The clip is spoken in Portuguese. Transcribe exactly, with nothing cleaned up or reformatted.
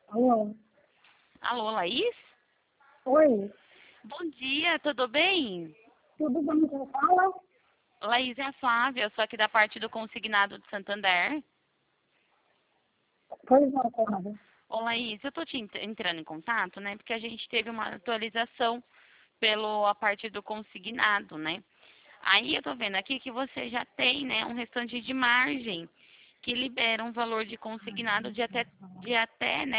Alô? Alô, Laís? Oi, Bom dia, tudo bem? tudo bem? Quem fala? Laís é a Flávia, eu sou aqui da parte do Consignado de Santander. Pois não, Conrado. Ô, Laís, eu tô te ent- entrando em contato, né? Porque a gente teve uma atualização pela parte do consignado, né? Aí eu tô vendo aqui que você já tem, né, um restante de margem que libera um valor de consignado de até, de até, né,